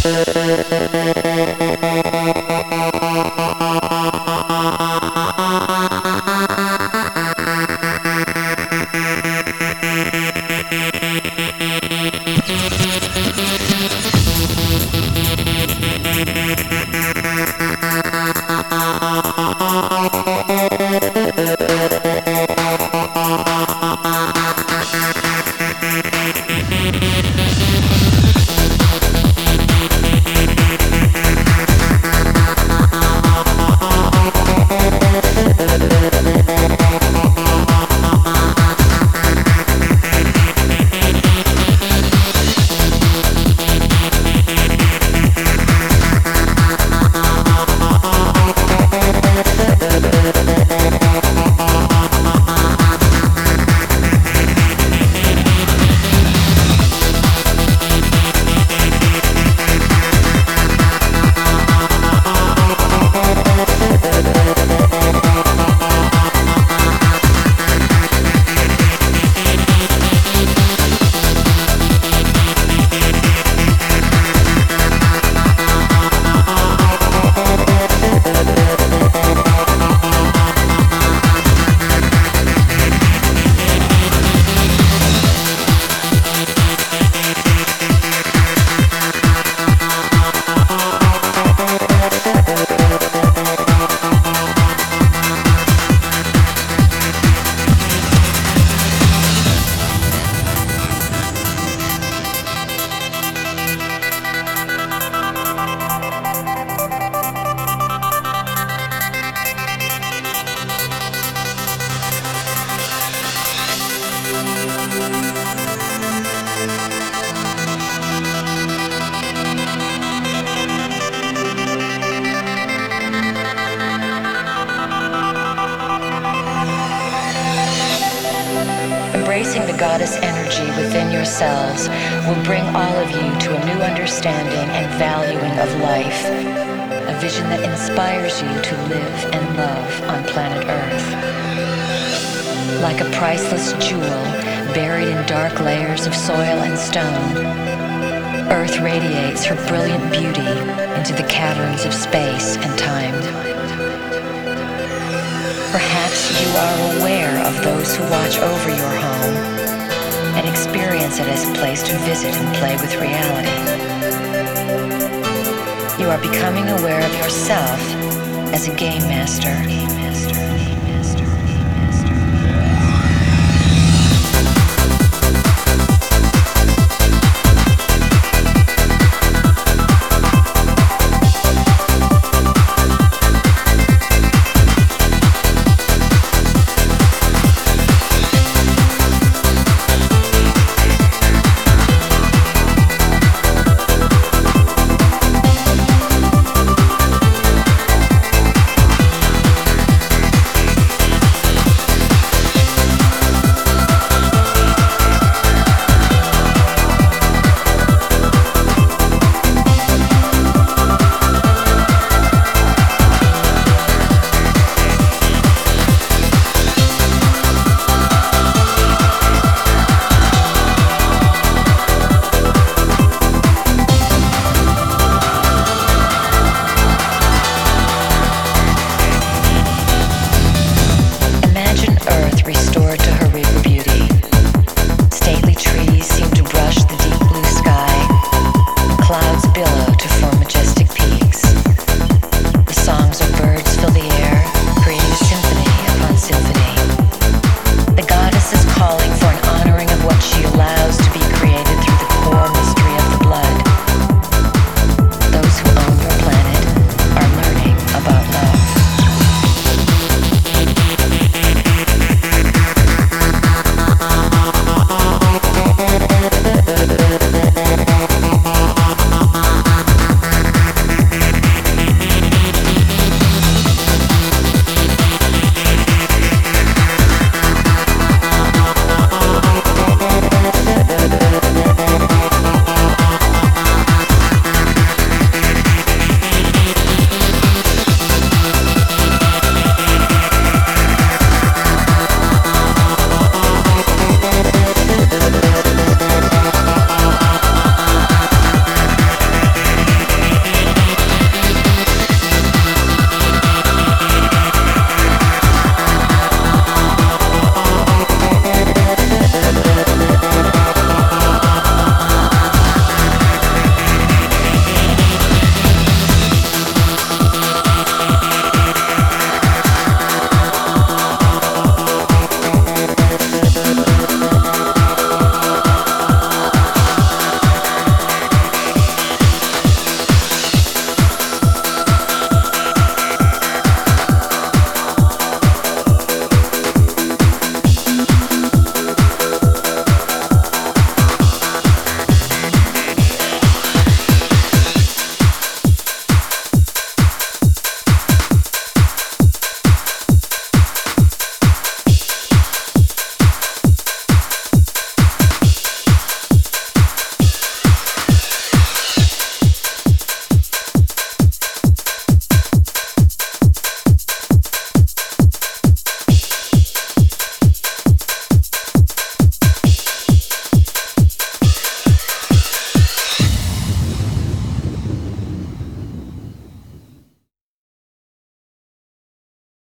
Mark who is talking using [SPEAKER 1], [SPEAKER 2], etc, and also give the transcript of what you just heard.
[SPEAKER 1] Embracing the goddess energy within yourselves will bring all of you to a new understanding and valuing of life, a vision that inspires you to live and love on planet Earth. Like a priceless jewel buried in dark layers of soil and stone, Earth radiates her brilliant beauty into the caverns of space and time. Perhaps you are aware of those who watch over your home and experience it as a place to visit and play with reality. You are becoming aware of yourself as a game master. Restored